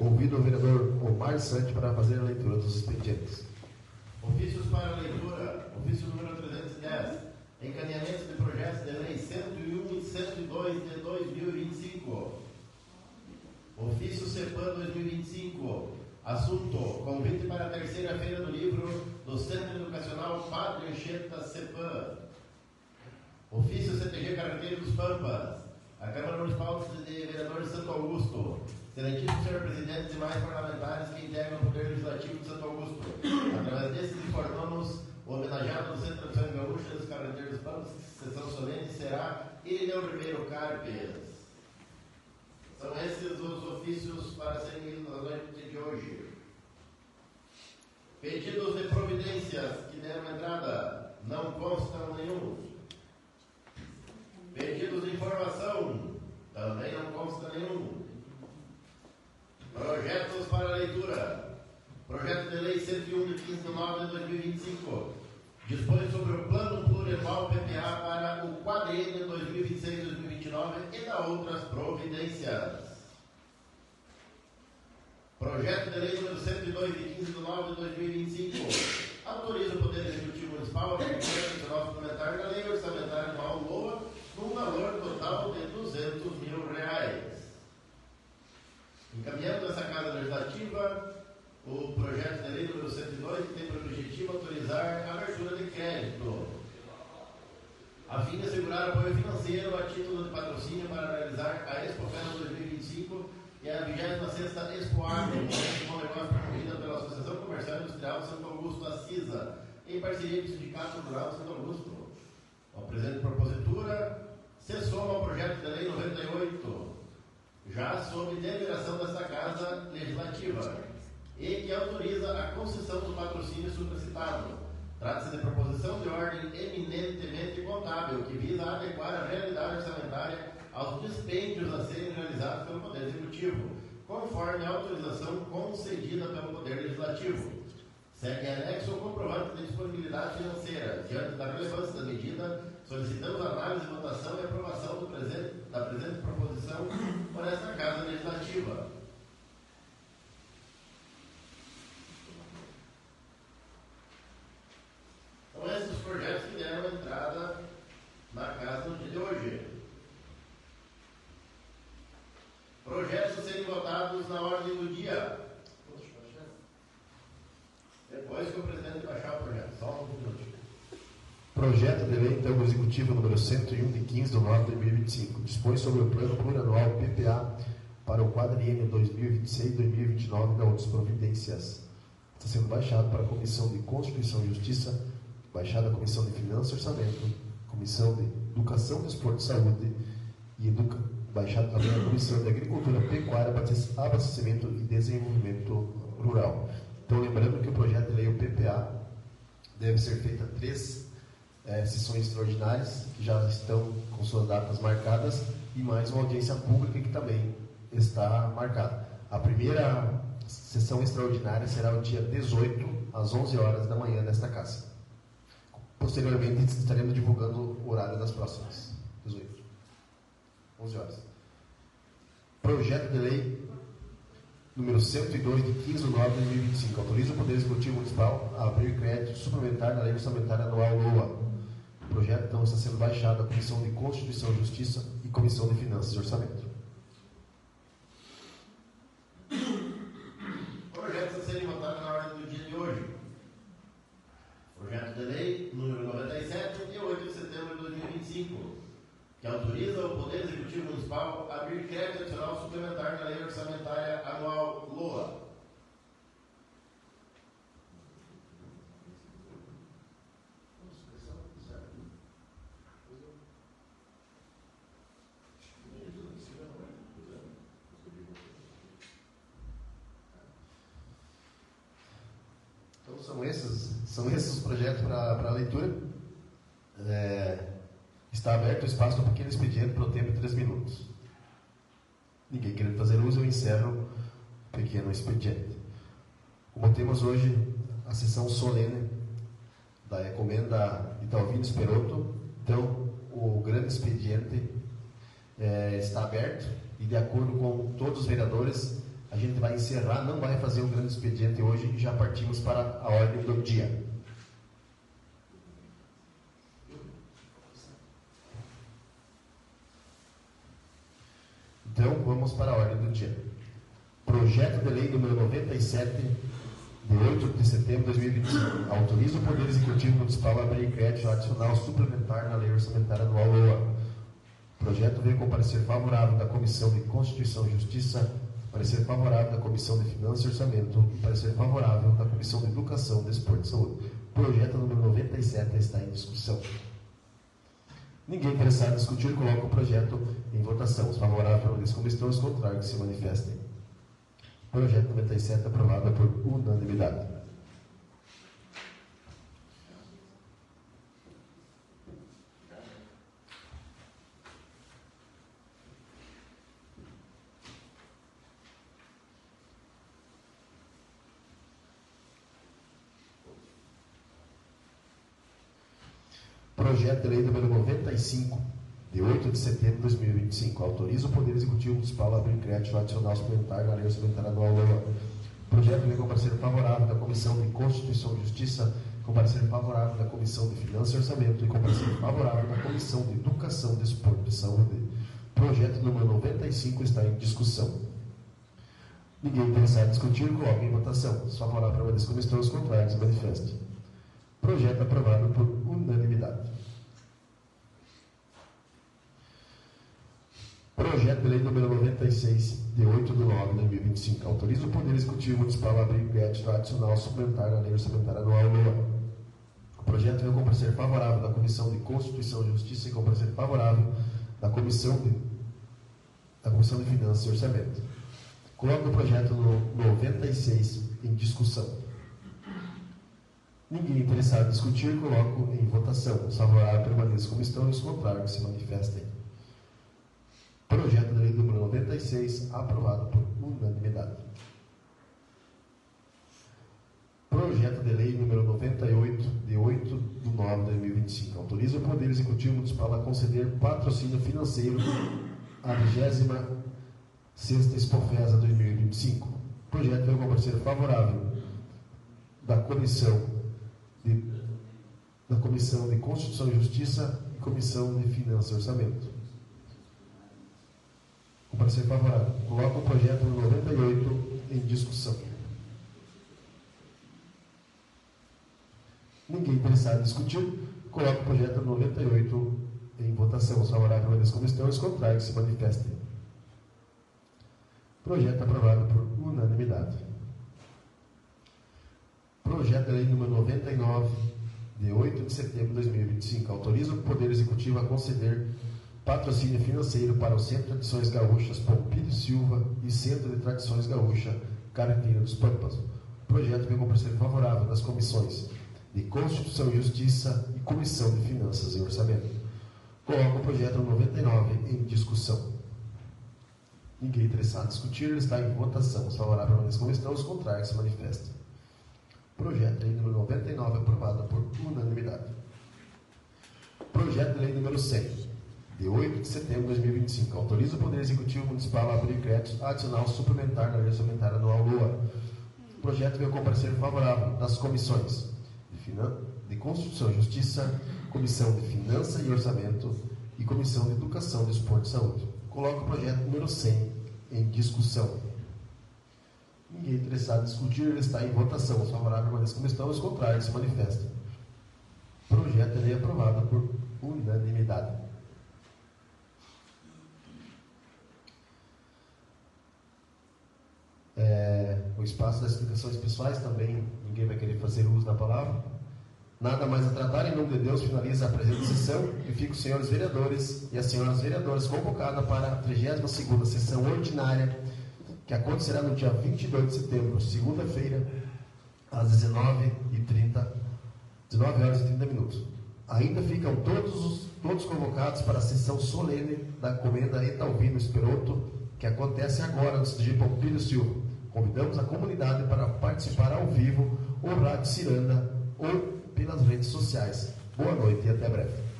Convido o vereador Omar Sante para fazer a leitura dos expedientes. Ofícios para leitura. Ofício número 310. Encaminhamento de projetos de lei 101 e 102 de 2025. Ofício CEPAM 2025. Assunto: convite para a terceira-feira do livro do Centro Educacional Padre Anchieta CEPAM. Ofício CTG Carreteiro dos Pampas. A Câmara Municipal de Vereadores de Santo Augusto. Excelentíssimo senhor presidente e demais parlamentares que integram o Poder Legislativo de Santo Augusto. Através desses informamos o homenageado do Centro Tradições Gaúchas dos Carreteiros dos Pampas, que sessão solene será Irineu Ribeiro Carpes. São esses os ofícios para serem lidos na noite de hoje. Pedidos de providências que deram entrada, não constam nenhum. Pedidos de informação, também não consta nenhum. Projetos para leitura. Projeto de lei 101 de 15 de 9 de 2025. Dispõe sobre o plano plurianual PPA para o quadriênio 2026-2029 e dá outras providências. Projeto de lei número 102 de 15 de 9 de 2025. Autoriza o Poder Executivo Municipal a aplicar o adicional suplementar da Lei Orçamentária Anual LOA num valor total de R$200 mil. Encaminhando essa Casa Legislativa o projeto de lei número 102, que tem por objetivo autorizar a abertura de crédito, a fim de assegurar apoio financeiro a título de patrocínio para realizar a Expo Festa 2025 e a 26ª Expo Agro, com negócio promovida pela Associação Comercial e Industrial de Santo Augusto, a CISA, em parceria com o Sindicato Rural de Santo Augusto. A presente propositura se soma ao projeto de lei 98, já sob deliberação desta Casa Legislativa, e que autoriza a concessão do patrocínio supracitado. Trata-se de proposição de ordem eminentemente contábil, que visa adequar a realidade orçamentária aos dispêndios a serem realizados pelo Poder Executivo, conforme a autorização concedida pelo Poder Legislativo. Segue anexo o comprovante de disponibilidade financeira. Diante da relevância da medida, solicitamos análise, votação e aprovação da presente proposição por esta Casa Legislativa. São esses os projetos que deram entrada na Casa no dia de hoje. Projetos a serem votados na ordem do dia. Depois que o presidente baixar o projeto. Só um minuto. Projeto de lei, então, executivo número 101 de 15 de 9 de 2025. Dispõe sobre o plano plurianual PPA para o quadriênio 2026-2029 da outras providências. Está sendo baixado para a Comissão de Constituição e Justiça, baixada a Comissão de Finanças e Orçamento, Comissão de Educação, Desporto e Saúde e baixado também a Comissão de Agricultura, Pecuária, Abastecimento e Desenvolvimento Rural. Então, lembrando que o projeto de lei, o PPA, deve ser feita 3 sessões extraordinárias, que já estão com suas datas marcadas, e mais uma audiência pública que também está marcada. A primeira sessão extraordinária será o dia 18, às 11 horas da manhã, nesta casa. Posteriormente, estaremos divulgando o horário das próximas. 18. 11 horas. Projeto de lei número 102, de 15 de 9 de 2025. Autoriza o Poder Executivo Municipal a abrir crédito suplementar na Lei Orçamentária Anual LOA. O projeto, então, está sendo baixado à Comissão de Constituição e Justiça e Comissão de Finanças e Orçamento. Projetos a serem votados na ordem do dia de hoje. Projeto de lei número 97, de 8 de setembro de 2025, que autoriza o Poder Executivo Municipal a abrir crédito adicional suplementar na Lei Orçamentária Anual LOA. Então, são esses os projetos para leitura. Está aberto o espaço para um pequeno expediente para o tempo de 3 minutos. Ninguém querendo fazer uso, eu encerro o pequeno expediente. Como temos hoje a sessão solene da Ecomenda Italvino Esperotto, então o grande expediente está aberto e, de acordo com todos os vereadores, A gente vai encerrar, não vai fazer um grande expediente hoje e já partimos para a ordem do dia. Então, vamos para a ordem do dia. Projeto de lei número 97, de 8 de setembro de 2025. Autoriza o Poder Executivo Municipal a abrir crédito adicional suplementar na Lei Orçamentária Anual LOA. O projeto veio com parecer favorável da Comissão de Constituição e Justiça, parecer favorável da Comissão de Finanças e Orçamento e parecer favorável da Comissão de Educação, Desporto e Saúde. Projeto número 97 está em discussão. Ninguém interessado em discutir, coloca o projeto em votação. Os favoráveis permaneçam como estão, os contrários que se manifestem. Projeto 97 aprovado por unanimidade. Projeto de lei número 95, de 8 de setembro de 2025. Autoriza o Poder Executivo Municipal a abrir crédito adicional suplementar na Lei Orçamentária Anual LOA. O projeto vem com parecer favorável da Comissão de Constituição e Justiça, com parecer favorável da Comissão de Finanças e Orçamento e com parecer favorável da Comissão de Educação, Desporto e Saúde. Projeto número 95 está em discussão. Ninguém interessado em discutir, coloque em votação. Os favoráveis permaneçam como estão, os contrários se manifestem. Projeto aprovado por unanimidade. Projeto de lei número 96, de 8 de 9 de 2025. Autoriza o Poder Executivo Municipal a abrir crédito adicional suplementar na Lei Orçamentária Anual LOA. O projeto veio com parecer favorável da Comissão de Constituição e Justiça e com parecer favorável da Comissão de Finanças e Orçamento. Coloco o projeto no 96 em discussão. Ninguém interessado em discutir, coloco em votação. Os favoráveis permaneçam como estão e os contrários que se manifestem. Projeto de lei número 96, aprovado por unanimidade. Projeto de lei número 98, de 8 de 9 de 2025. Autoriza o Poder Executivo Municipal a conceder patrocínio financeiro à 26ª Expofesa 2025. O projeto veio com parecer favorável da Comissão de Constituição e Justiça e Comissão de Finanças e Orçamento. Com parecer favorável. Coloco o projeto no 98 em discussão. Ninguém interessado em discutir, coloco o projeto no 98 em votação. Os favoráveis permaneçam como estão, os contrários se manifestem. Projeto aprovado por unanimidade. Projeto de lei número 99, de 8 de setembro de 2025. Autoriza o Poder Executivo a conceder patrocínio financeiro para o Centro de Tradições Gaúchas Pompílio Silva e Centro de Tradições Gaúcha Carangueira dos Pampas. O projeto vem com parecer favorável das comissões de Constituição e Justiça e Comissão de Finanças e Orçamento. Coloco o projeto 99 em discussão. Ninguém interessado em discutir, ele está em votação. Os favoráveis permanecem como estão, os contrários se manifestam. Projeto de lei número 99, aprovado por unanimidade. Projeto de lei número 100, de 8 de setembro de 2025. Autoriza o Poder Executivo Municipal a abrir crédito adicional suplementar na Lei Orçamentária Anual LOA. O projeto veio com parecer favorável das comissões de Constituição e Justiça, Comissão de Finanças e Orçamento e Comissão de Educação, Desporto e Saúde. Coloco o projeto número 100 em discussão. Ninguém interessado em discutir, ele está em votação. Os favoráveis permanecem como estão, os contrários se manifestam. Projeto de lei aprovado por unanimidade. O espaço das explicações pessoais também, ninguém vai querer fazer uso da palavra. Nada mais a tratar, em nome de Deus, finaliza a presente sessão e fica os senhores vereadores e as senhoras vereadoras convocadas para a 32ª sessão ordinária, que acontecerá no dia 22 de setembro, segunda-feira, às 19h30. Ainda ficam todos convocados para a sessão solene da Comenda Etalvino Esperoto, que acontece agora no Distrito de Pompílio Silva. Convidamos a comunidade para participar ao vivo, ou Rádio Ciranda, ou pelas redes sociais. Boa noite e até breve.